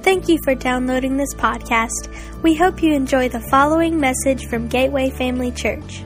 Thank you for downloading this podcast. We hope you enjoy the following message from Gateway Family Church.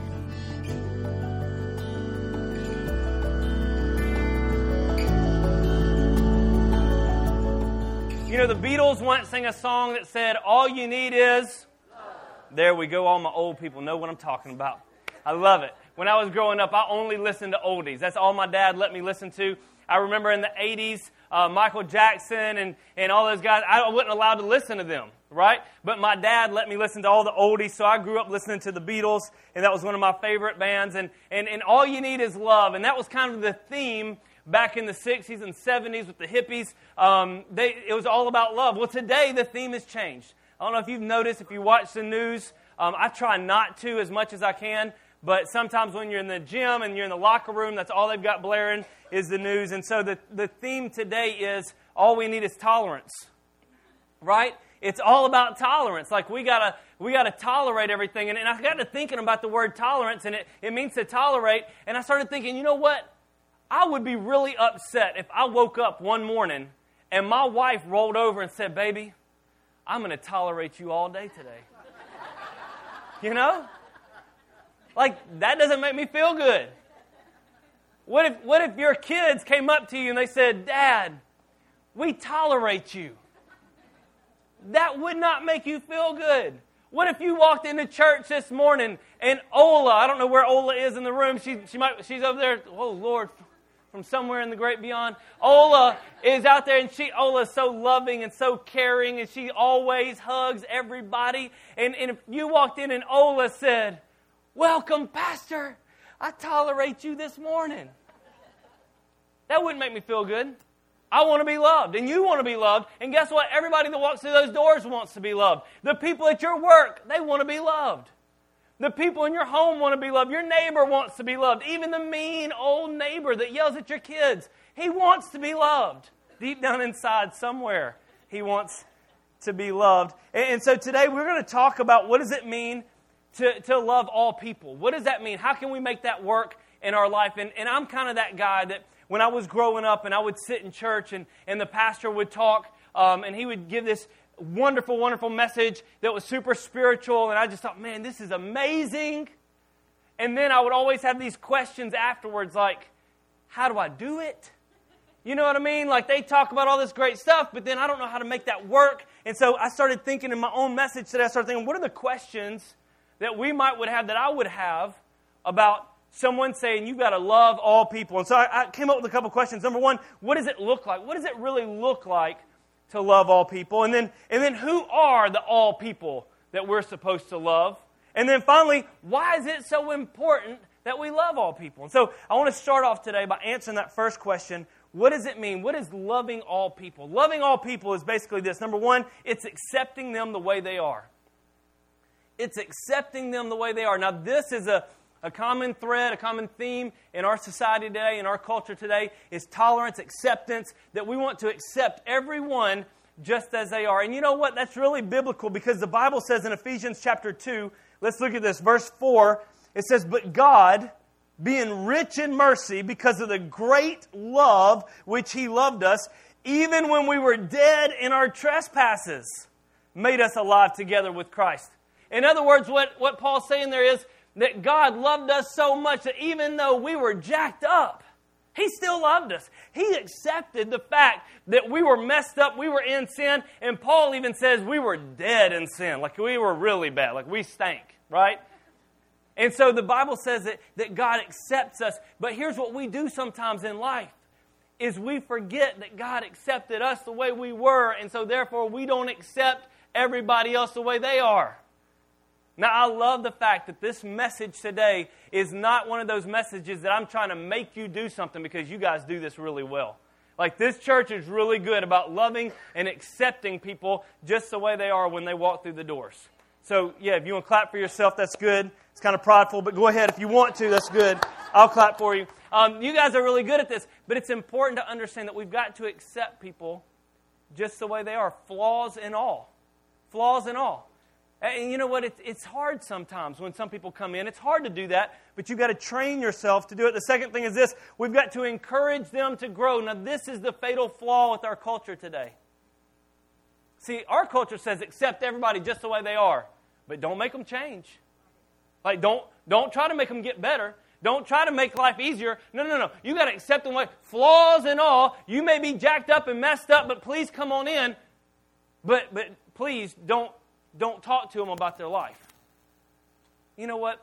You know, the Beatles once sang a song that said, "All you need is..." There we go. All my old people know what I'm talking about. I love it. When I was growing up, I only listened to oldies. That's all my dad let me listen to. I remember in the 80s, Michael Jackson and all those guys, I wasn't allowed to listen to them, right? But my dad let me listen to all the oldies, so I grew up listening to the Beatles, and that was one of my favorite bands. And All You Need Is Love, and that was kind of the theme back in the 60s and 70s with the hippies. It was all about love. Well, today the theme has changed. I don't know if you've noticed, if you watch the news, I try not to as much as I can, but sometimes when you're in the gym and you're in the locker room, that's all they've got blaring is the news. And so the theme today is all we need is tolerance, right? It's all about tolerance. Like we gotta tolerate everything. And I got to thinking about the word tolerance, and it means to tolerate. And I started thinking, you know what? I would be really upset if I woke up one morning and my wife rolled over and said, "Baby, I'm going to tolerate you all day today." You know? Like, that doesn't make me feel good. What if your kids came up to you and they said, "Dad, we tolerate you"? That would not make you feel good. What if you walked into church this morning and Ola, I don't know where Ola is in the room, she's over there, oh Lord, from somewhere in the great beyond. Ola is out there, and Ola is so loving and so caring, and she always hugs everybody. And if you walked in and Ola said, "Welcome, Pastor, I tolerate you this morning," that wouldn't make me feel good. I want to be loved, and you want to be loved. And guess what? Everybody that walks through those doors wants to be loved. The people at your work, they want to be loved. The people in your home want to be loved. Your neighbor wants to be loved. Even the mean old neighbor that yells at your kids, he wants to be loved. Deep down inside somewhere, he wants to be loved. And so today we're going to talk about what does it mean to love all people. What does that mean? How can we make that work in our life? And I'm kind of that guy that when I was growing up and I would sit in church and the pastor would talk and he would give this wonderful, wonderful message that was super spiritual, and I just thought, man, this is amazing. And then I would always have these questions afterwards, like, how do I do it? You know what I mean? Like, they talk about all this great stuff, but then I don't know how to make that work. And so I started thinking in my own message today, I started thinking, what are the questions that I would have about someone saying, you've got to love all people? And so I came up with a couple questions. Number one, what does it look like? What does it really look like to love all people? And then who are the all people that we're supposed to love? And then finally, why is it so important that we love all people? And so I want to start off today by answering that first question. What does it mean? What is loving all people? Loving all people is basically this. Number one, it's accepting them the way they are. It's accepting them the way they are. Now, this is a common thread, a common theme in our society today, in our culture today, is tolerance, acceptance, that we want to accept everyone just as they are. And you know what? That's really biblical, because the Bible says in Ephesians chapter 2, let's look at this, verse 4, it says, "But God, being rich in mercy, because of the great love which He loved us, even when we were dead in our trespasses, made us alive together with Christ." In other words, what Paul's saying there is that God loved us so much that even though we were jacked up, He still loved us. He accepted the fact that we were messed up, we were in sin, and Paul even says we were dead in sin, like we were really bad, like we stank, right? And so the Bible says that God accepts us, but here's what we do sometimes in life, is we forget that God accepted us the way we were, and so therefore we don't accept everybody else the way they are. Now, I love the fact that this message today is not one of those messages that I'm trying to make you do something because you guys do this really well. Like, this church is really good about loving and accepting people just the way they are when they walk through the doors. So, yeah, if you want to clap for yourself, that's good. It's kind of prideful, but go ahead if you want to. That's good. I'll clap for you. You guys are really good at this, but it's important to understand that we've got to accept people just the way they are, flaws and all. Flaws and all. And you know what? It's hard sometimes when some people come in. It's hard to do that, but you've got to train yourself to do it. The second thing is this. We've got to encourage them to grow. Now, this is the fatal flaw with our culture today. See, our culture says accept everybody just the way they are, but don't make them change. Like, don't try to make them get better. Don't try to make life easier. No. You got to accept them like flaws and all. You may be jacked up and messed up, but please come on in. But please don't talk to them about their life. You know what?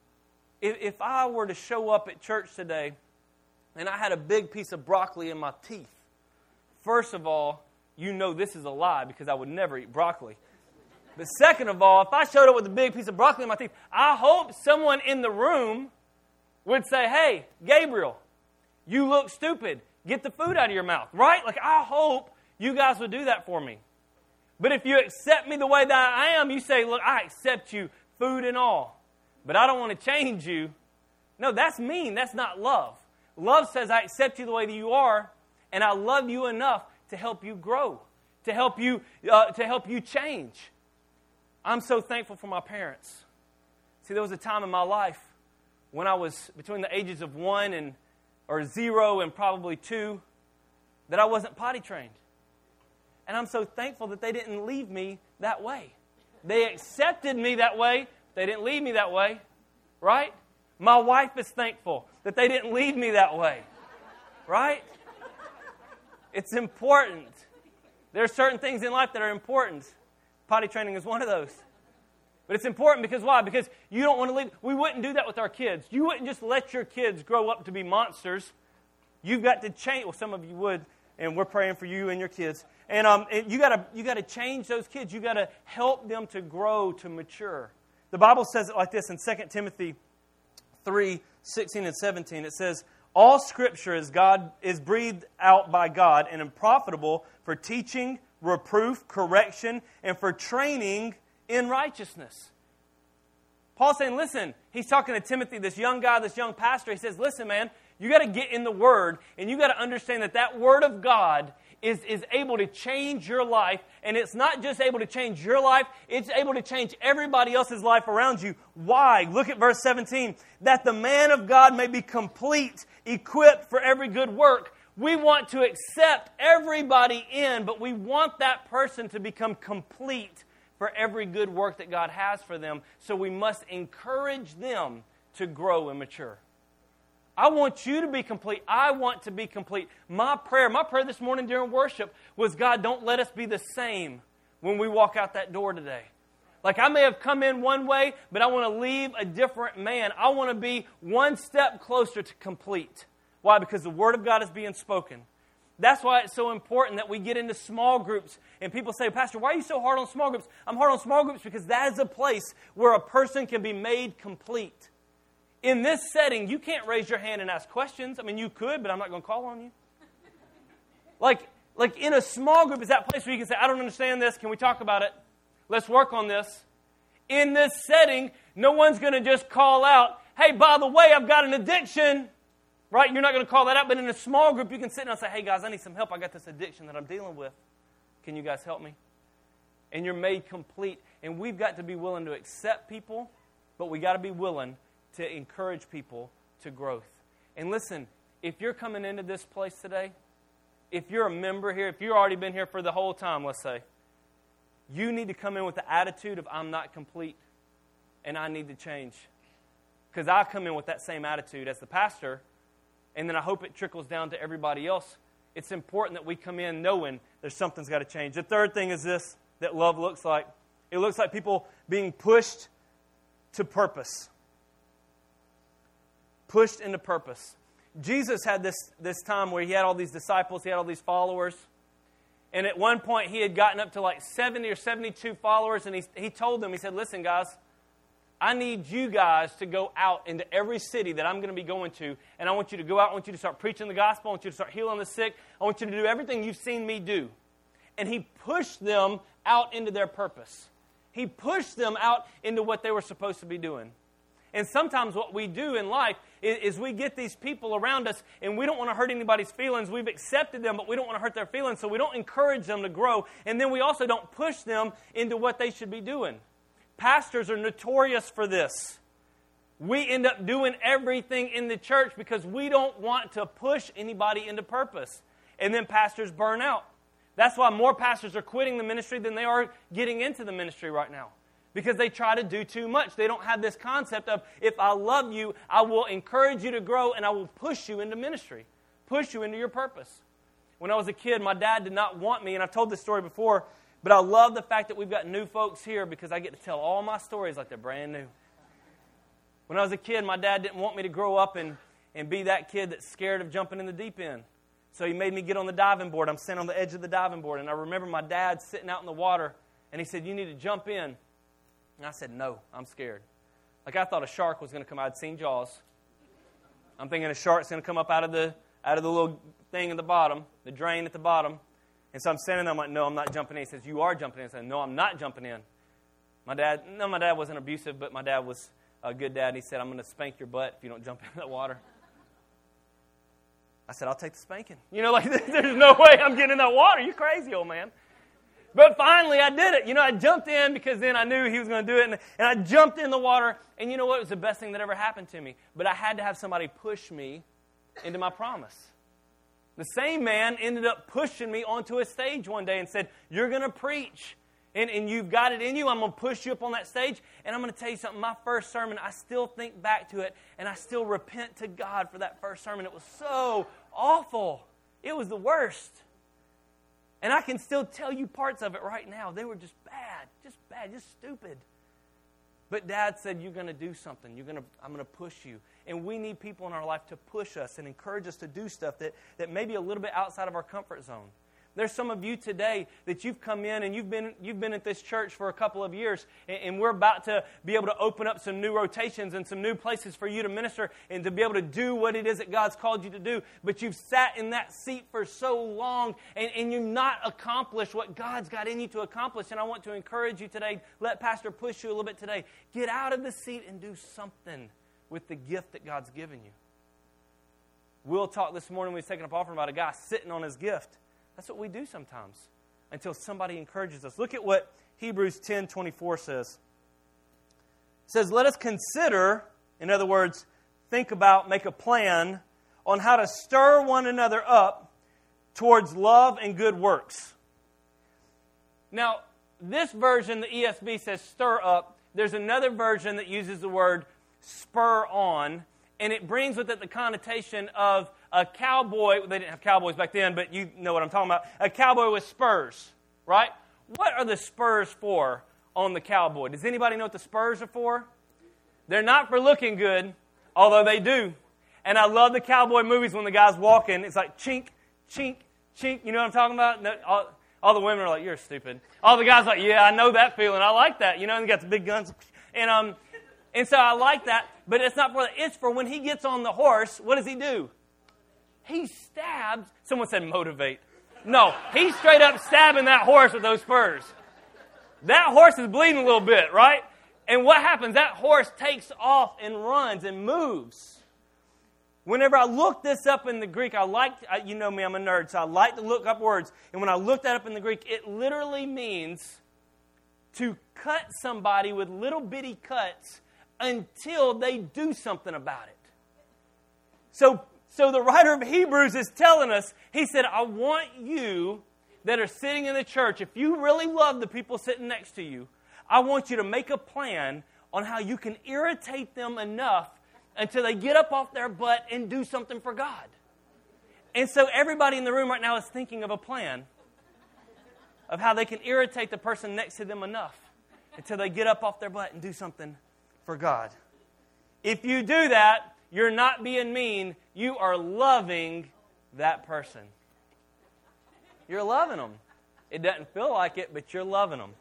If I were to show up at church today and I had a big piece of broccoli in my teeth, first of all, you know this is a lie because I would never eat broccoli. But second of all, if I showed up with a big piece of broccoli in my teeth, I hope someone in the room would say, hey, Gabriel, you look stupid. Get the food out of your mouth, right? Like, I hope you guys would do that for me. But if you accept me the way that I am, you say, look, I accept you, food and all. But I don't want to change you. No, that's mean. That's not love. Love says I accept you the way that you are, and I love you enough to help you grow, to help you change. I'm so thankful for my parents. See, there was a time in my life when I was between the ages of 0 and probably 2 that I wasn't potty trained. And I'm so thankful that they didn't leave me that way. They accepted me that way. They didn't leave me that way, right? My wife is thankful that they didn't leave me that way, right? It's important. There are certain things in life that are important. Potty training is one of those. But it's important because why? Because you don't want to leave. We wouldn't do that with our kids. You wouldn't just let your kids grow up to be monsters. You've got to change. Well, some of you would, and we're praying for you and your kids. And you got to change those kids. You got to help them to grow, to mature. The Bible says it like this in 2 Timothy 3:16 and 17. It says, all Scripture is breathed out by God and is profitable for teaching, reproof, correction, and for training in righteousness. Paul's saying, listen, he's talking to Timothy, this young guy, this young pastor. He says, listen, man, you got to get in the Word, and you got to understand that Word of God is able to change your life, and it's not just able to change your life, it's able to change everybody else's life around you. Why? Look at verse 17. That the man of God may be complete, equipped for every good work. We want to accept everybody in, but we want that person to become complete for every good work that God has for them. So we must encourage them to grow and mature. I want you to be complete. I want to be complete. My prayer this morning during worship was, God, don't let us be the same when we walk out that door today. Like, I may have come in one way, but I want to leave a different man. I want to be one step closer to complete. Why? Because the Word of God is being spoken. That's why it's so important that we get into small groups. And people say, Pastor, why are you so hard on small groups? I'm hard on small groups because that is a place where a person can be made complete. In this setting, you can't raise your hand and ask questions. I mean, you could, but I'm not going to call on you. Like in a small group is that place where you can say, I don't understand this. Can we talk about it? Let's work on this. In this setting, no one's going to just call out, hey, by the way, I've got an addiction. Right? You're not going to call that out. But in a small group, you can sit down and say, hey, guys, I need some help. I got this addiction that I'm dealing with. Can you guys help me? And you're made complete. And we've got to be willing to accept people, but we got to be willing to encourage people to growth. And listen, if you're coming into this place today, if you're a member here, if you've already been here for the whole time, let's say, you need to come in with the attitude of I'm not complete and I need to change. Because I come in with that same attitude as the pastor, and then I hope it trickles down to everybody else. It's important that we come in knowing there's something's got to change. The third thing is this, that love looks like. It looks like people being pushed to purpose. Pushed into purpose. Jesus had this time where he had all these disciples, he had all these followers. And at one point he had gotten up to like 70 or 72 followers, and he told them, he said, listen guys, I need you guys to go out into every city that I'm going to be going to, and I want you to go out, I want you to start preaching the gospel, I want you to start healing the sick, I want you to do everything you've seen me do. And he pushed them out into their purpose. He pushed them out into what they were supposed to be doing. And sometimes what we do in life is we get these people around us and we don't want to hurt anybody's feelings. We've accepted them, but we don't want to hurt their feelings, so we don't encourage them to grow. And then we also don't push them into what they should be doing. Pastors are notorious for this. We end up doing everything in the church because we don't want to push anybody into purpose. And then pastors burn out. That's why more pastors are quitting the ministry than they are getting into the ministry right now. Because they try to do too much. They don't have this concept of, if I love you, I will encourage you to grow and I will push you into ministry. Push you into your purpose. When I was a kid, my dad did not want me, and I've told this story before, but I love the fact that we've got new folks here because I get to tell all my stories like they're brand new. When I was a kid, my dad didn't want me to grow up and be that kid that's scared of jumping in the deep end. So he made me get on the diving board. I'm sitting on the edge of the diving board, and I remember my dad sitting out in the water, and he said, "You need to jump in." And I said, "No, I'm scared." Like I thought a shark was going to come out. I'd seen Jaws. I'm thinking a shark's going to come up out of the little thing at the bottom, the drain at the bottom. And so I'm standing there, I'm like, "No, I'm not jumping in." He says, "You are jumping in." I said, "No, I'm not jumping in." My dad wasn't abusive, but my dad was a good dad. He said, "I'm going to spank your butt if you don't jump in that water." I said, "I'll take the spanking." Like there's no way I'm getting in that water. You crazy, old man. But finally, I did it. I jumped in because then I knew he was going to do it. And I jumped in the water. And you know what? It was the best thing that ever happened to me. But I had to have somebody push me into my promise. The same man ended up pushing me onto a stage one day and said, "You're going to preach. And you've got it in you. I'm going to push you up on that stage. And I'm going to tell you something. My first sermon, I still think back to it. And I still repent to God for that first sermon. It was so awful. It was the worst. And I can still tell you parts of it right now. They were just bad, just stupid. But Dad said, "You're going to do something. I'm going to push you." And we need people in our life to push us and encourage us to do stuff that may be a little bit outside of our comfort zone. There's some of you today that you've come in and you've been at this church for a couple of years, and we're about to be able to open up some new rotations and some new places for you to minister and to be able to do what it is that God's called you to do. But you've sat in that seat for so long and you've not accomplished what God's got in you to accomplish. And I want to encourage you today, let Pastor push you a little bit today. Get out of the seat and do something with the gift that God's given you. Will talked this morning when he was taking up offering about a guy sitting on his gift. That's what we do sometimes until somebody encourages us. Look at what Hebrews 10:24 says. It says, "Let us consider," in other words, think about, make a plan on how to stir one another up towards love and good works. Now, this version, the ESV, says stir up. There's another version that uses the word spur on, and it brings with it the connotation of a cowboy. They didn't have cowboys back then, but you know what I'm talking about. A cowboy with spurs, right? What are the spurs for on the cowboy? Does anybody know what the spurs are for? They're not for looking good, although they do. And I love the cowboy movies when the guy's walking. It's like chink, chink, chink. You know what I'm talking about? All the women are like, "You're stupid." All the guys are like, "Yeah, I know that feeling. I like that." And they got the big guns. And so I like that. But it's not for that. It's for when he gets on the horse, what does he do? He stabs. Someone said motivate. No, he's straight up stabbing that horse with those spurs. That horse is bleeding a little bit, right? And what happens? That horse takes off and runs and moves. Whenever I look this up in the Greek, you know me, I'm a nerd, so I like to look up words. And when I look that up in the Greek, it literally means to cut somebody with little bitty cuts until they do something about it. So the writer of Hebrews is telling us, he said, "I want you that are sitting in the church, if you really love the people sitting next to you, I want you to make a plan on how you can irritate them enough until they get up off their butt and do something for God." And so everybody in the room right now is thinking of a plan of how they can irritate the person next to them enough until they get up off their butt and do something for God. If you do that, you're not being mean. You are loving that person. You're loving them. It doesn't feel like it, but you're loving them.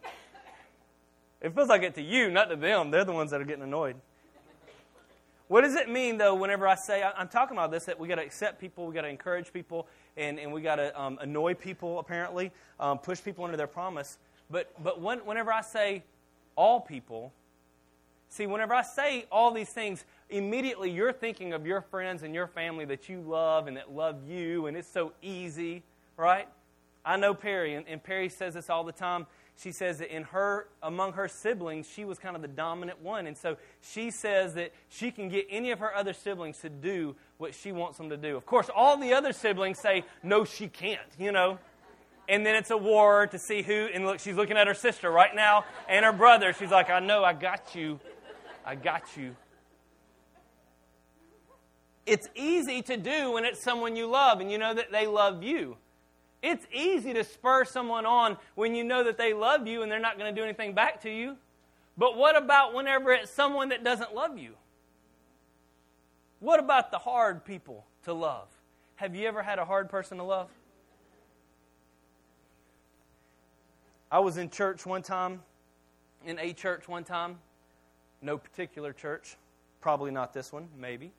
It feels like it to you, not to them. They're the ones that are getting annoyed. What does it mean, though, whenever I say, I'm talking about this, that we got to accept people, we got to encourage people, and we got to annoy people, apparently, push people into their promise. But whenever I say all people, see, whenever I say all these things, immediately you're thinking of your friends and your family that you love and that love you, and it's so easy, right? I know Perry, and Perry says this all the time. She says that among her siblings, she was kind of the dominant one. And so she says that she can get any of her other siblings to do what she wants them to do. Of course, all the other siblings say, no, she can't, And then it's a war to see who, and look, she's looking at her sister right now and her brother. She's like, I know, I got you. I got you. It's easy to do when it's someone you love and you know that they love you. It's easy to spur someone on when you know that they love you and they're not going to do anything back to you. But what about whenever it's someone that doesn't love you? What about the hard people to love? Have you ever had a hard person to love? I was in church one time, in a church one time. No particular church. Probably not this one, maybe.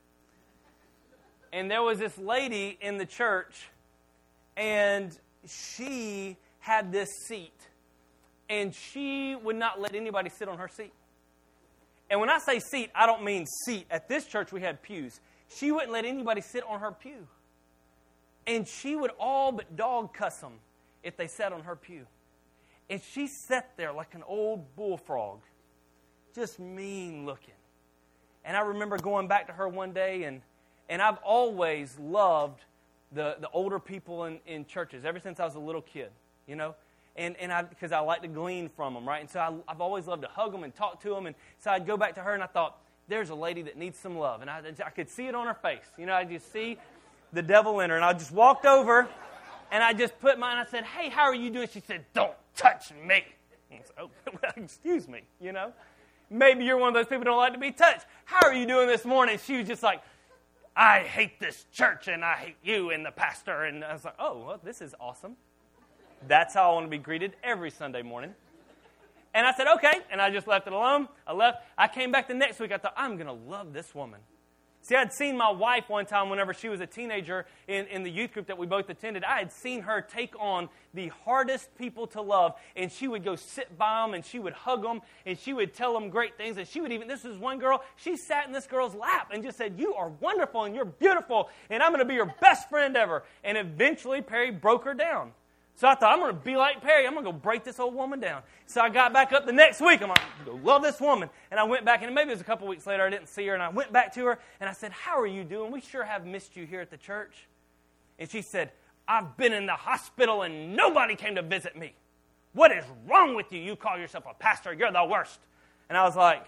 And there was this lady in the church, and she had this seat. And she would not let anybody sit on her seat. And when I say seat, I don't mean seat. At this church, we had pews. She wouldn't let anybody sit on her pew. And she would all but dog cuss them if they sat on her pew. And she sat there like an old bullfrog, just mean looking. And I remember going back to her one day, and I've always loved the older people in churches ever since I was a little kid, you know. And because I like to glean from them, right? And so I've always loved to hug them and talk to them. And so I'd go back to her, and I thought, there's a lady that needs some love. And I could see it on her face. You know, I just see the devil in her. And I just walked over, and I just put mine. I said, hey, how are you doing? She said, don't touch me. And I said, oh, well, excuse me, you know. Maybe you're one of those people who don't like to be touched. How are you doing this morning? She was just like, I hate this church, and I hate you and the pastor. And I was like, oh, well, this is awesome. That's how I want to be greeted every Sunday morning. And I said, okay. And I just left it alone. I left. I came back the next week. I thought, I'm going to love this woman. See, I'd seen my wife one time whenever she was a teenager in the youth group that we both attended. I had seen her take on the hardest people to love, and she would go sit by them, and she would hug them, and she would tell them great things. And she would even, this was one girl, she sat in this girl's lap and just said, you are wonderful, and you're beautiful, and I'm going to be your best friend ever. And eventually, Perry broke her down. So I thought, I'm going to be like Perry. I'm going to go break this old woman down. So I got back up the next week. I'm like, go love this woman. And I went back, and maybe it was a couple weeks later, I didn't see her, and I went back to her, and I said, how are you doing? We sure have missed you here at the church. And she said, I've been in the hospital, and nobody came to visit me. What is wrong with you? You call yourself a pastor. You're the worst. And I was like,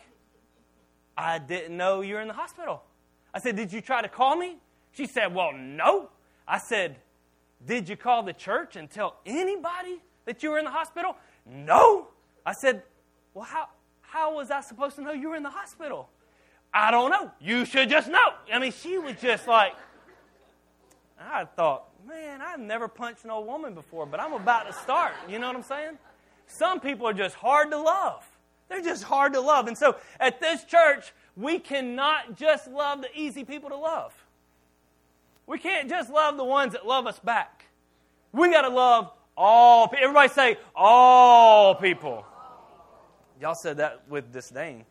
I didn't know you were in the hospital. I said, did you try to call me? She said, well, no. I said, did you call the church and tell anybody that you were in the hospital? No. I said, well, how was I supposed to know you were in the hospital? I don't know. You should just know. I mean, she was just like, I thought, man, I've never punched an old woman before, but I'm about to start. You know what I'm saying? Some people are just hard to love. They're just hard to love. And so at this church, we cannot just love the easy people to love. We can't just love the ones that love us back. We got to love all people. Everybody say, all people. Y'all said that with disdain.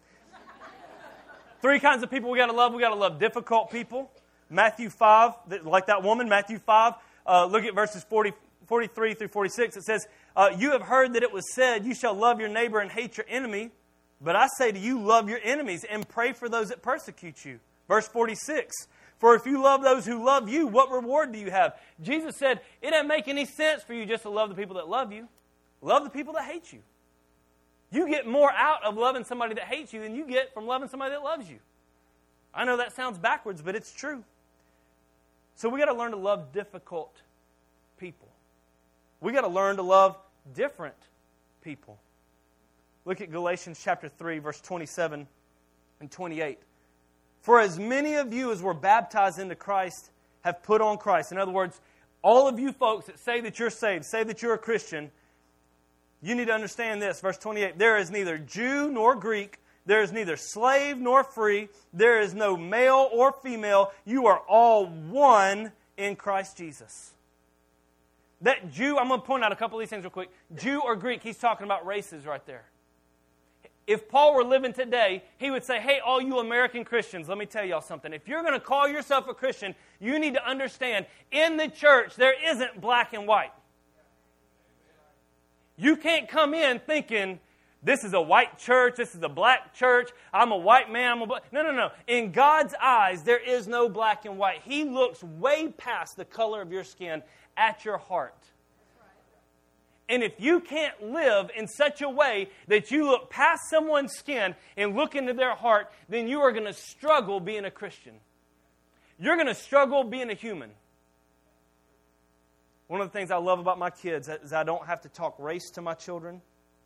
3 kinds of people we got to love. We got to love difficult people. Matthew 5, like that woman, Matthew 5. Look at verses 43 through 46. It says, you have heard that it was said, you shall love your neighbor and hate your enemy. But I say to you, love your enemies and pray for those that persecute you. Verse 46. For if you love those who love you, what reward do you have? Jesus said, it doesn't make any sense for you just to love the people that love you. Love the people that hate you. You get more out of loving somebody that hates you than you get from loving somebody that loves you. I know that sounds backwards, but it's true. So we got to learn to love difficult people. We got to learn to love different people. Look at Galatians chapter 3, verse 27 and 28. For as many of you as were baptized into Christ have put on Christ. In other words, all of you folks that say that you're saved, say that you're a Christian, you need to understand this. Verse 28, there is neither Jew nor Greek, there is neither slave nor free, there is no male or female. You are all one in Christ Jesus. That Jew, I'm going to point out a couple of these things real quick. Jew or Greek, he's talking about races right there. If Paul were living today, he would say, hey, all you American Christians, let me tell y'all something. If you're going to call yourself a Christian, you need to understand, in the church, there isn't black and white. You can't come in thinking, this is a white church, this is a black church, I'm a white man, I'm a black... No. In God's eyes, there is no black and white. He looks way past the color of your skin at your heart. And if you can't live in such a way that you look past someone's skin and look into their heart, then you are going to struggle being a Christian. You're going to struggle being a human. One of the things I love about my kids is I don't have to talk race to my children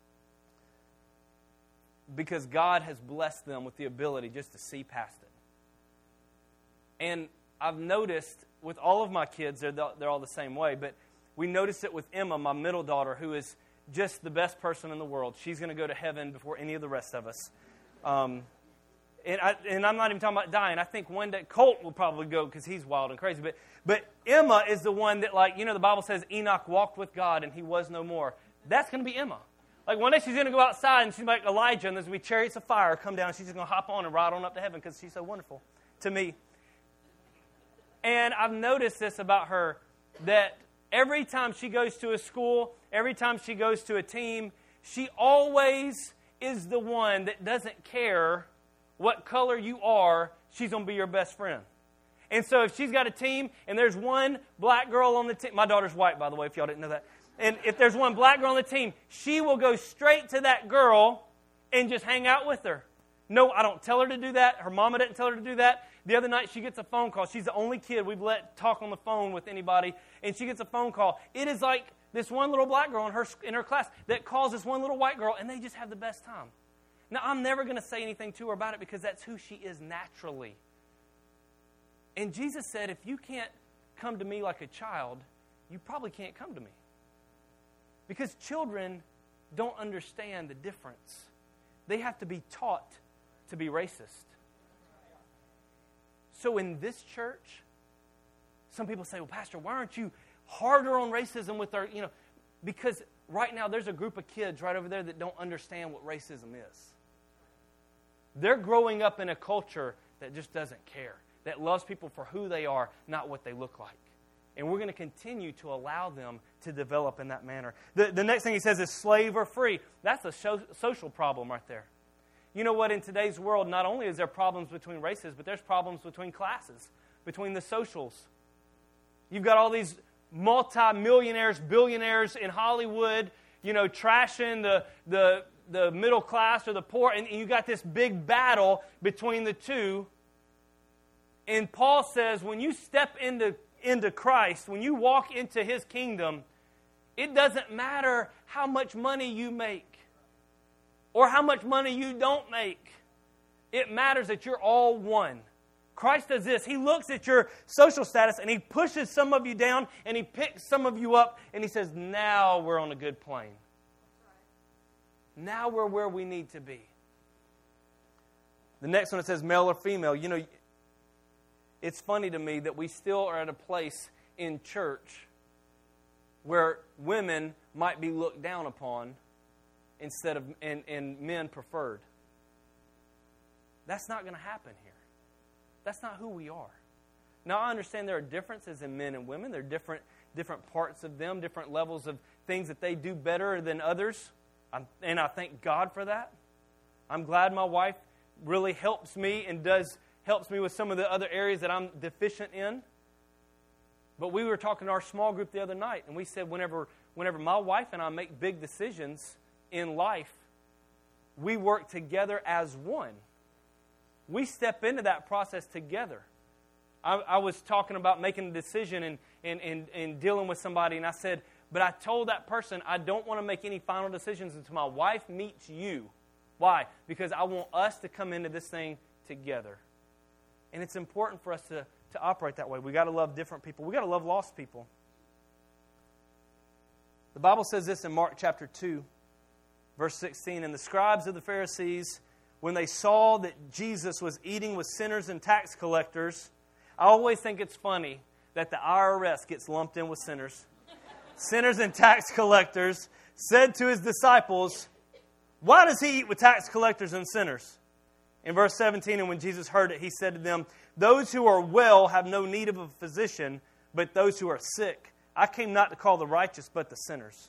because God has blessed them with the ability just to see past it. And I've noticed with all of my kids, they're all the same way, but we noticed it with Emma, my middle daughter, who is just the best person in the world. She's going to go to heaven before any of the rest of us. And I'm not even talking about dying. I think one day Colt will probably go because he's wild and crazy. But Emma is the one that, like, you know, the Bible says Enoch walked with God and he was no more. That's going to be Emma. Like, one day she's going to go outside and she's like Elijah, and there's going to be chariots of fire come down. And she's just going to hop on and ride on up to heaven because she's so wonderful to me. And I've noticed this about her, that every time she goes to a school, every time she goes to a team, she always is the one that doesn't care what color you are. She's going to be your best friend. And so if she's got a team and there's one black girl on the team, my daughter's white, by the way, if y'all didn't know that. And if there's one black girl on the team, she will go straight to that girl and just hang out with her. No, I don't tell her to do that. Her mama didn't tell her to do that. The other night, she gets a phone call. She's the only kid we've let talk on the phone with anybody, and she gets a phone call. It is like this one little black girl in her class that calls this one little white girl, and they just have the best time. Now, I'm never going to say anything to her about it because that's who she is naturally. And Jesus said, if you can't come to me like a child, you probably can't come to me. Because children don't understand the difference. They have to be taught to be racist. So in this church, some people say, well, Pastor, why aren't you harder on racism with our, because right now there's a group of kids right over there that don't understand what racism is. They're growing up in a culture that just doesn't care, that loves people for who they are, not what they look like. And we're going to continue to allow them to develop in that manner. The next thing he says is slave or free. That's a social problem right there. You know what? In today's world, not only is there problems between races, but there's problems between classes, between the socials. You've got all these multi-millionaires, billionaires in Hollywood, trashing the middle class or the poor, and you got this big battle between the two. And Paul says, when you step into Christ, when you walk into His kingdom, it doesn't matter how much money you make or how much money you don't make. It matters that you're all one. Christ does this. He looks at your social status and He pushes some of you down and He picks some of you up and He says, now we're on a good plane. Now we're where we need to be. The next one, it says male or female. It's funny to me that we still are at a place in church where women might be looked down upon instead of and men preferred. That's not going to happen here. That's not who we are. Now, I understand there are differences in men and women. There are different parts of them, different levels of things that they do better than others. And I thank God for that. I'm glad my wife really helps me and helps me with some of the other areas that I'm deficient in. But we were talking to our small group the other night, and we said whenever my wife and I make big decisions in life, we work together as one. We step into that process together. I was talking about making a decision and dealing with somebody, and I said, but I told that person, I don't want to make any final decisions until my wife meets you. Why? Because I want us to come into this thing together. And it's important for us to operate that way. We've got to love different people. We've got to love lost people. The Bible says this in Mark chapter 2, verse 16, and the scribes of the Pharisees, when they saw that Jesus was eating with sinners and tax collectors, I always think it's funny that the IRS gets lumped in with sinners. Sinners and tax collectors said to His disciples, why does He eat with tax collectors and sinners? In verse 17, and when Jesus heard it, He said to them, those who are well have no need of a physician, but those who are sick. I came not to call the righteous, but the sinners.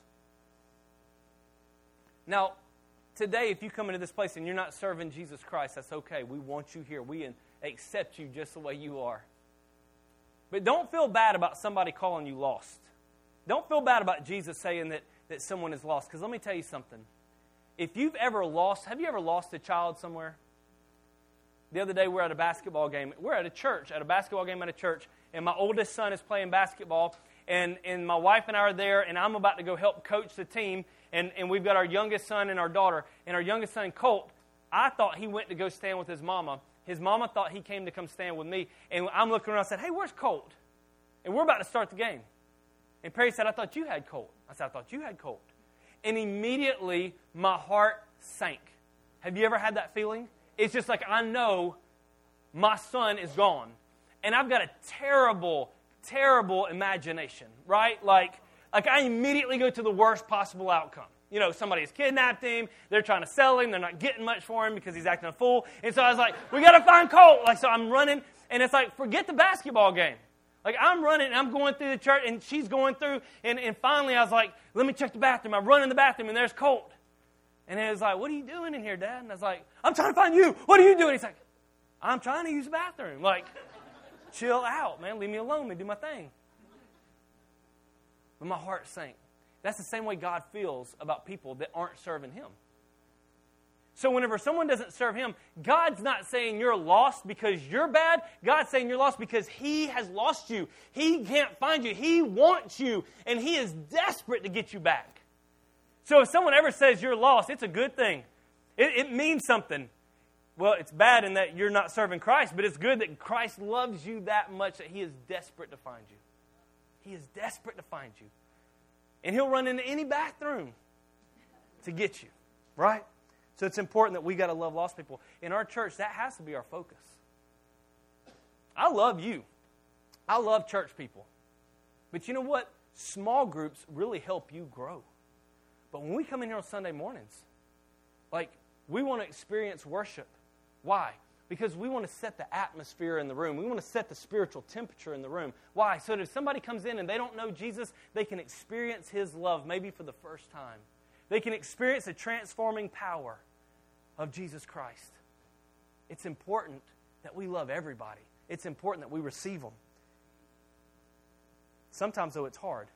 Now, today, if you come into this place and you're not serving Jesus Christ, that's okay. We want you here. We accept you just the way you are. But don't feel bad about somebody calling you lost. Don't feel bad about Jesus saying that someone is lost. Because let me tell you something. If you've ever lost, have you ever lost a child somewhere? The other day we're at a basketball game. We're at a church, at a basketball game at a church, and my oldest son is playing basketball, and my wife and I are there, and I'm about to go help coach the team, and we've got our youngest son and our daughter. And our youngest son, Colt, I thought he went to go stand with his mama. His mama thought he came to come stand with me. And I'm looking around and I said, hey, where's Colt? And we're about to start the game. And Perry said, I thought you had Colt. I said, I thought you had Colt. And immediately my heart sank. Have you ever had that feeling? It's just like I know my son is gone. And I've got a terrible, terrible imagination, right? Like I immediately go to the worst possible outcome. You know, somebody has kidnapped him. They're trying to sell him. They're not getting much for him because he's acting a fool. And so I was like, we got to find Colt. Like, so I'm running, and it's like, forget the basketball game. Like, I'm running, and I'm going through the church, and she's going through, and finally I was like, let me check the bathroom. I run in the bathroom, and there's Colt. And he was like, what are you doing in here, Dad? And I was like, I'm trying to find you. What are you doing? He's like, I'm trying to use the bathroom. Like, chill out, man. Leave me alone. Let me do my thing. But my heart sank. That's the same way God feels about people that aren't serving Him. So whenever someone doesn't serve Him, God's not saying you're lost because you're bad. God's saying you're lost because He has lost you. He can't find you. He wants you, and He is desperate to get you back. So if someone ever says you're lost, it's a good thing. It means something. Well, it's bad in that you're not serving Christ, but it's good that Christ loves you that much that He is desperate to find you. He is desperate to find you. And He'll run into any bathroom to get you, right? So it's important that we got to love lost people. In our church, that has to be our focus. I love you. I love church people. But you know what? Small groups really help you grow. But when we come in here on Sunday mornings, like, we want to experience worship. Why? Because we want to set the atmosphere in the room. We want to set the spiritual temperature in the room. Why? So that if somebody comes in and they don't know Jesus, they can experience His love maybe for the first time. They can experience the transforming power of Jesus Christ. It's important that we love everybody. It's important that we receive them. Sometimes, though, it's hard.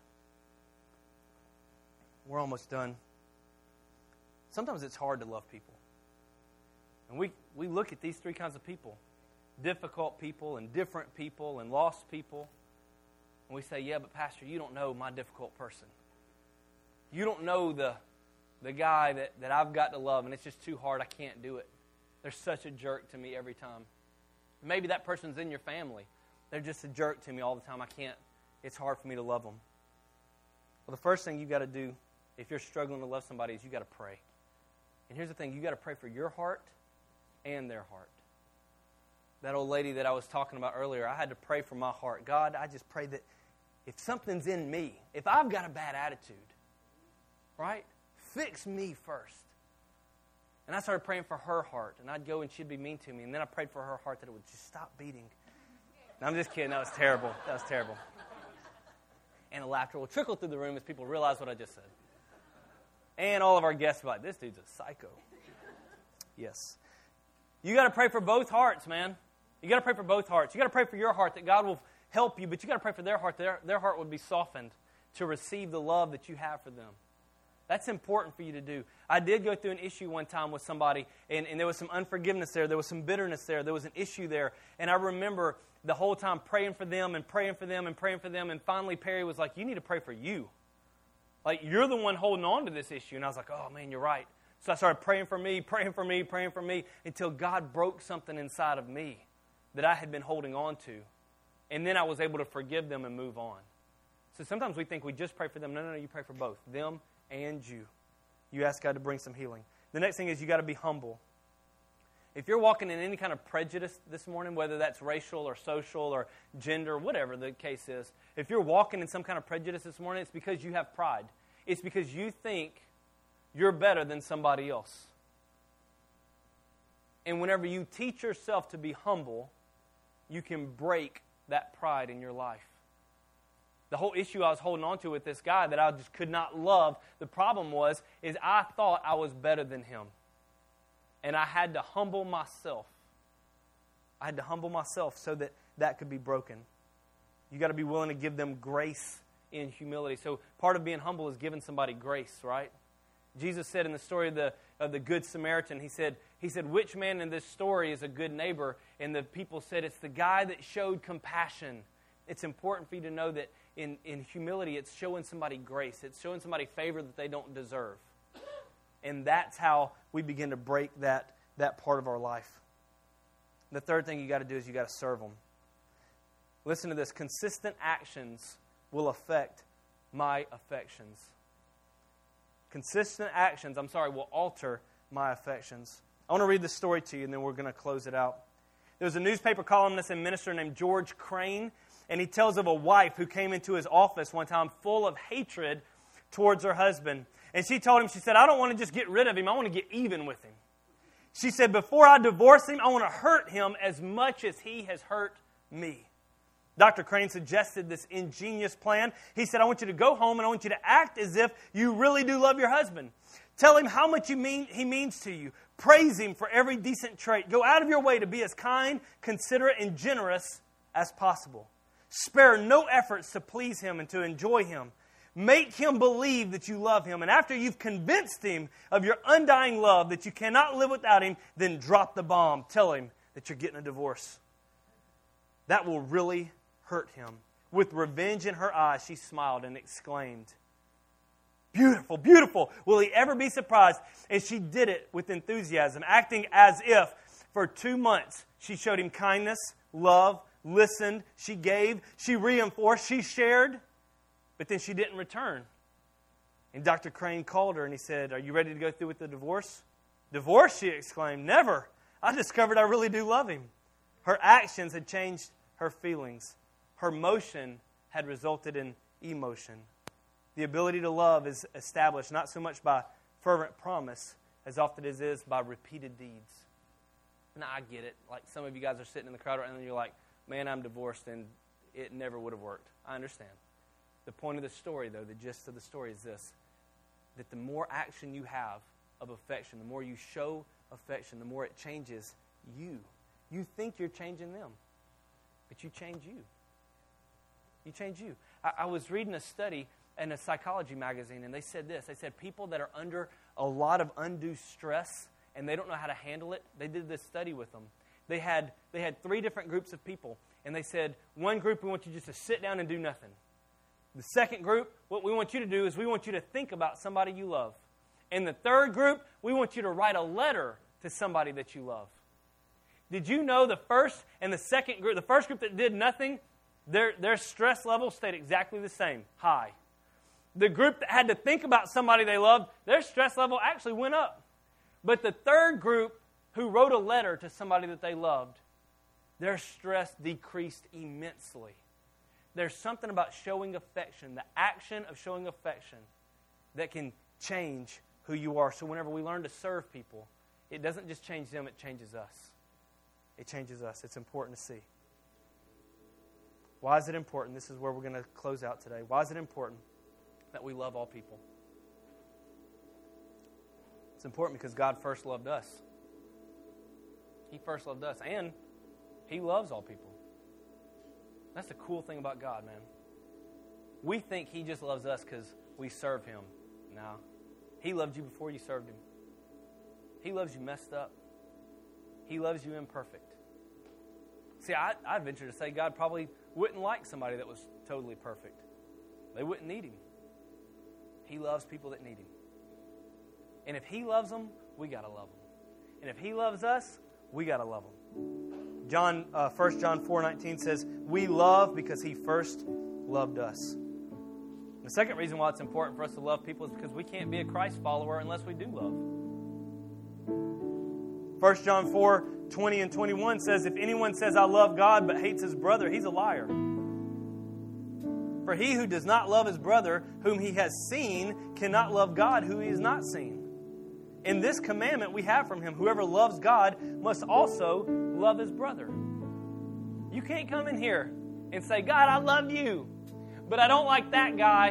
We're almost done. Sometimes it's hard to love people. And we look at these three kinds of people. Difficult people and different people and lost people. And we say, yeah, but Pastor, you don't know my difficult person. You don't know the guy that I've got to love, and it's just too hard. I can't do it. They're such a jerk to me every time. Maybe that person's in your family. They're just a jerk to me all the time. I can't. It's hard for me to love them. Well, the first thing you've got to do if you're struggling to love somebody is you've got to pray. And here's the thing. You've got to pray for your heart and their heart. That old lady that I was talking about earlier, I had to pray for my heart. God, I just pray that if something's in me, if I've got a bad attitude, right, fix me first. And I started praying for her heart. And I'd go and she'd be mean to me. And then I prayed for her heart that it would just stop beating. No, I'm just kidding. That was terrible. That was terrible. And the laughter will trickle through the room as people realize what I just said. And all of our guests are like, this dude's a psycho. Yes. You got to pray for both hearts, man. You got to pray for both hearts. You got to pray for your heart that God will help you, but you got to pray for their heart. Their heart would be softened to receive the love that you have for them. That's important for you to do. I did go through an issue one time with somebody, and there was some unforgiveness there. There was some bitterness there. There was an issue there. And I remember the whole time praying for them and praying for them and praying for them. And finally Perry was like, you need to pray for you. Like, you're the one holding on to this issue. And I was like, oh, man, you're right. So I started praying for me, until God broke something inside of me that I had been holding on to. And then I was able to forgive them and move on. So sometimes we think we just pray for them. No, you pray for both, them and you. You ask God to bring some healing. The next thing is you got to be humble. If you're walking in any kind of prejudice this morning, whether that's racial or social or gender, whatever the case is, if you're walking in some kind of prejudice this morning, it's because you have pride. It's because you think you're better than somebody else. And whenever you teach yourself to be humble, you can break that pride in your life. The whole issue I was holding on to with this guy that I just could not love, the problem is I thought I was better than him. And I had to humble myself. I had to humble myself so that could be broken. You got to be willing to give them grace in humility. So part of being humble is giving somebody grace, right? Jesus said in the story of the Good Samaritan, he said, which man in this story is a good neighbor? And the people said, it's the guy that showed compassion. It's important for you to know that in humility, it's showing somebody grace. It's showing somebody favor that they don't deserve. And that's how we begin to break that part of our life. The third thing you got to do is you got to serve them. Listen to this. Consistent actions will affect my affections. Consistent actions, will alter my affections. I want to read this story to you, and then we're going to close it out. There's a newspaper columnist and minister named George Crane, and he tells of a wife who came into his office one time full of hatred towards her husband. And she told him, she said, I don't want to just get rid of him, I want to get even with him. She said, before I divorce him, I want to hurt him as much as he has hurt me. Dr. Crane suggested this ingenious plan. He said, I want you to go home and I want you to act as if you really do love your husband. Tell him how much he means to you. Praise him for every decent trait. Go out of your way to be as kind, considerate, and generous as possible. Spare no efforts to please him and to enjoy him. Make him believe that you love him. And after you've convinced him of your undying love, that you cannot live without him, then drop the bomb. Tell him that you're getting a divorce. That will really hurt him. With revenge in her eyes, she smiled and exclaimed, beautiful, beautiful. Will he ever be surprised? And she did it with enthusiasm, acting as if for 2 months she showed him kindness, love, listened, she gave, she reinforced, she shared. But then she didn't return. And Dr. Crane called her and he said, are you ready to go through with the divorce? Divorce, she exclaimed. Never. I discovered I really do love him. Her actions had changed her feelings. Her motion had resulted in emotion. The ability to love is established not so much by fervent promise as often as it is by repeated deeds. Now, I get it. Like some of you guys are sitting in the crowd right now and you're like, man, I'm divorced and it never would have worked. I understand. The point of the story, though, the gist of the story is this, that the more action you have of affection, the more you show affection, the more it changes you. You think you're changing them, but you change you. You change you. I was reading a study in a psychology magazine, and they said this. They said people that are under a lot of undue stress and they don't know how to handle it, they did this study with them. They had 3 different groups of people, and they said, one group, we want you just to sit down and do nothing. The second group, what we want you to do is we want you to think about somebody you love. And the third group, we want you to write a letter to somebody that you love. Did you know the first and the second group, the first group that did nothing, their stress level stayed exactly the same, high. The group that had to think about somebody they loved, their stress level actually went up. But the third group who wrote a letter to somebody that they loved, their stress decreased immensely. There's something about showing affection, the action of showing affection, that can change who you are. So whenever we learn to serve people, it doesn't just change them, it changes us. It changes us. It's important to see. Why is it important? This is where we're going to close out today. Why is it important that we love all people? It's important because God first loved us. He first loved us, and He loves all people. That's the cool thing about God, man. We think He just loves us because we serve Him. No. He loved you before you served Him. He loves you messed up. He loves you imperfect. See, I venture to say God probably wouldn't like somebody that was totally perfect. They wouldn't need Him. He loves people that need Him. And if He loves them, we got to love them. And if He loves us, we got to love them. 1 John 4:19 says, we love because He first loved us. The second reason why it's important for us to love people is because we can't be a Christ follower unless we do love. 1 John 4:20 and 21 says, if anyone says, I love God but hates his brother, he's a liar. For he who does not love his brother whom he has seen cannot love God who he has not seen. In this commandment we have from Him, whoever loves God must also love his brother. You can't come in here and say, God, I love you, but I don't like that guy.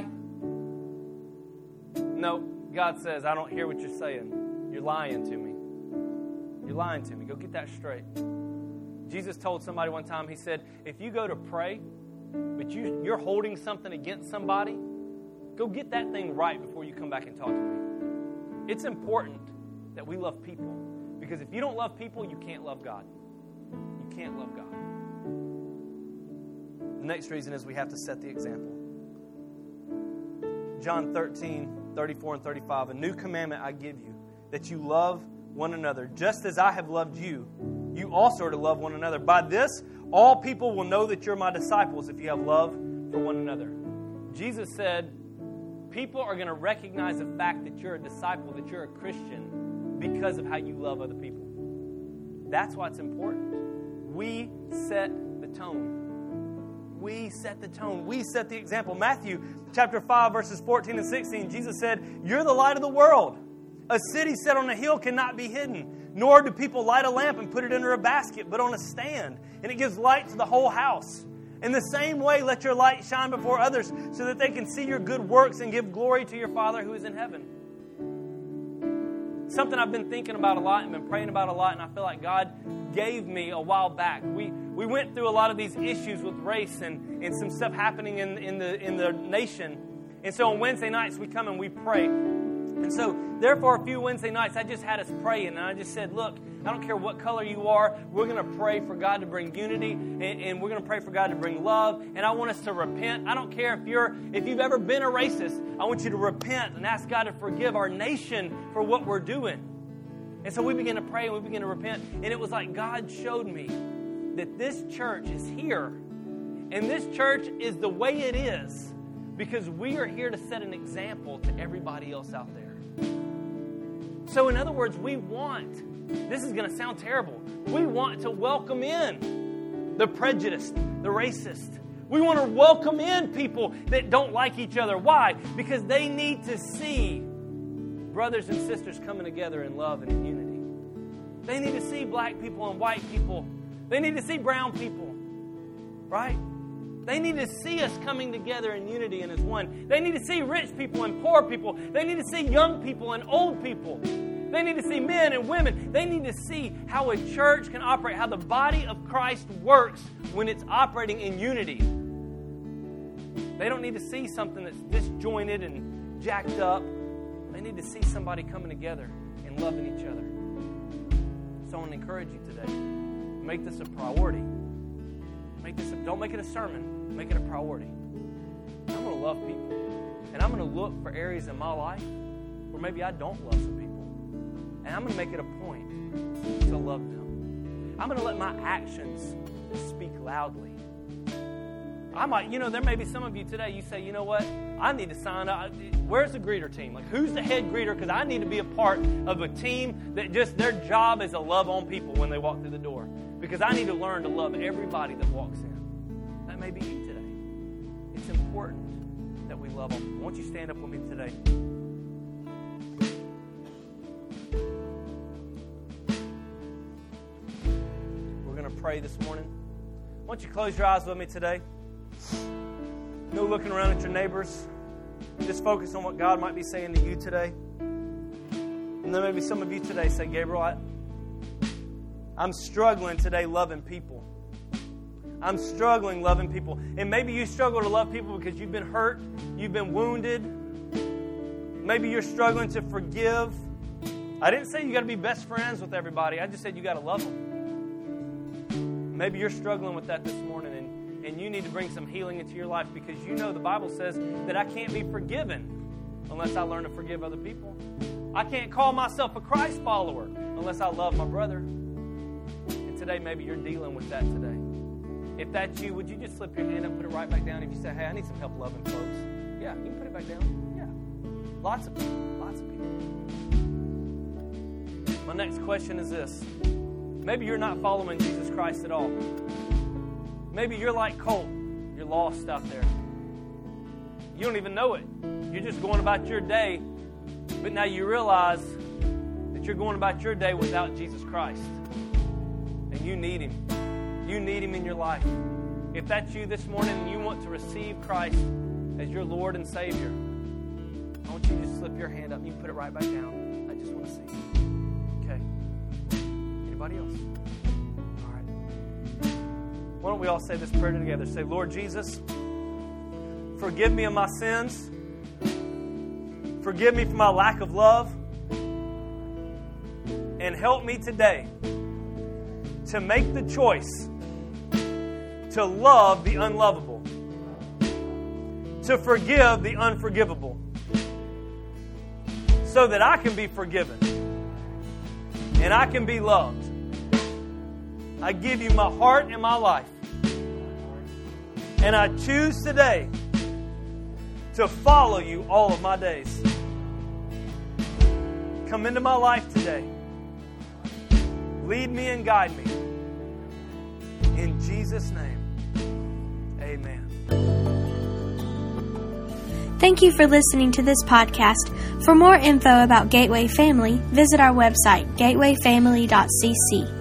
No, God says, I don't hear what you're saying. You're lying to me. You're lying to me. Go get that straight. Jesus told somebody one time, He said, if you go to pray but you're holding something against somebody, go get that thing right before you come back and talk to me. It's important that we love people, because if you don't love people, you can't love God. You can't love God. The next reason is we have to set the example. John 13:34 and 35, a new commandment I give you, that you love one another. Just as I have loved you, you also are to love one another. By this, all people will know that you're my disciples if you have love for one another. Jesus said, people are going to recognize the fact that you're a disciple, that you're a Christian, because of how you love other people. That's why it's important. We set the tone. We set the tone. We set the example. Matthew chapter 5, verses 14 and 16, Jesus said, you're the light of the world. A city set on a hill cannot be hidden, nor do people light a lamp and put it under a basket, but on a stand, and it gives light to the whole house. In the same way, let your light shine before others so that they can see your good works and give glory to your Father who is in heaven. Something I've been thinking about a lot and been praying about a lot, and I feel like God gave me a while back. We went through a lot of these issues with race and some stuff happening in the nation. And so on Wednesday nights, we come and we pray. And so, therefore, a few Wednesday nights, I just had us praying, and I just said, look, I don't care what color you are, we're going to pray for God to bring unity, and we're going to pray for God to bring love, and I want us to repent. I don't care if you've ever been a racist, I want you to repent and ask God to forgive our nation for what we're doing. And so we began to pray, and we began to repent, and it was like God showed me that this church is here, and this church is the way it is, because we are here to set an example to everybody else out there. So in other words, this is going to sound terrible, we want to welcome in the prejudiced, the racist. We want to welcome in people that don't like each other. Why? Because they need to see brothers and sisters coming together in love and in unity. They need to see black people and white people. They need to see brown people, right? They need to see us coming together in unity and as one. They need to see rich people and poor people. They need to see young people and old people. They need to see men and women. They need to see how a church can operate, how the body of Christ works when it's operating in unity. They don't need to see something that's disjointed and jacked up. They need to see somebody coming together and loving each other. So I want to encourage you today. Make this a priority. Don't make it a sermon. Make it a priority. I'm going to love people. And I'm going to look for areas in my life where maybe I don't love some people. And I'm going to make it a point to love them. I'm going to let my actions speak loudly. There may be some of you today, you say, you know what? I need to sign up. Where's the greeter team? Like, who's the head greeter? Because I need to be a part of a team that just their job is to love on people when they walk through the door. Because I need to learn to love everybody that walks in. That may be you today. It's important that we love them. Won't you stand up with me today? We're going to pray this morning. Why don't you close your eyes with me today? No looking around at your neighbors. Just focus on what God might be saying to you today. And then maybe some of you today say, Gabriel, I'm struggling today loving people. I'm struggling loving people. And maybe you struggle to love people because you've been hurt, you've been wounded. Maybe you're struggling to forgive. I didn't say you got to be best friends with everybody. I just said you got to love them. Maybe you're struggling with that this morning, and you need to bring some healing into your life, because you know the Bible says that I can't be forgiven unless I learn to forgive other people. I can't call myself a Christ follower unless I love my brother. And today, maybe you're dealing with that today. If that's you, would you just slip your hand up and put it right back down? If you say, hey, I need some help loving folks. Yeah, you can put it back down. Yeah. Lots of people. My next question is this. Maybe you're not following Jesus Christ at all. Maybe you're like Colt. You're lost out there. You don't even know it. You're just going about your day, but now you realize that you're going about your day without Jesus Christ. And you need Him. You need Him in your life. If that's you this morning and you want to receive Christ as your Lord and Savior, I want you to just slip your hand up and you can put it right back down. I just want to see you. Okay. Anybody else? All right. Why don't we all say this prayer together? Say, Lord Jesus, forgive me of my sins. Forgive me for my lack of love. And help me today to make the choice to love the unlovable, to forgive the unforgivable, so that I can be forgiven and I can be loved. I give you my heart and my life. And I choose today to follow you all of my days. Come into my life today. Lead me and guide me. In Jesus' name, amen. Thank you for listening to this podcast. For more info about Gateway Family, visit our website, gatewayfamily.cc.